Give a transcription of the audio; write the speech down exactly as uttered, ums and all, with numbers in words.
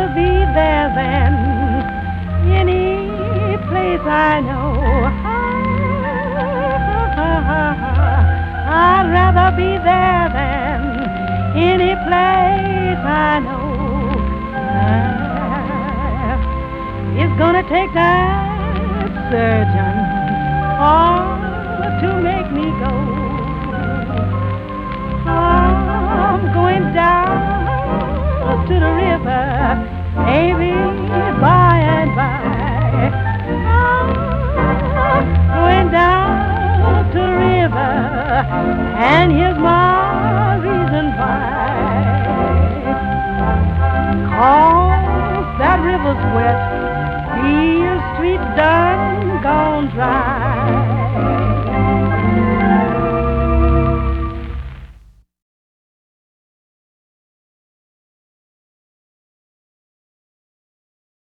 rather be there than any place I know. I'd rather be there than any place I know. It's gonna take that surgeon all to make me go. I'm going down to the river, maybe by and by. I'm going down to the river, and here's my reason why. 'Cause that river's wet, Beale Street done gone dry.